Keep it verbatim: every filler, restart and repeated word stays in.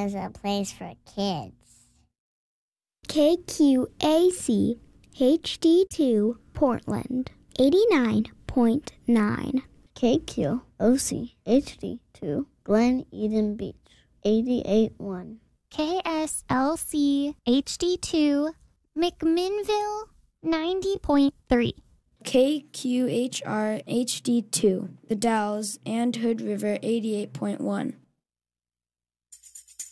is a place for kids. K Q A C H D two Portland, eighty-nine point nine. K Q O C H D two Glen Eden Beach, eighty-eight point one. K S L C H D two McMinnville, ninety point three. K Q H R H D two The Dalles and Hood River, eighty-eight point one.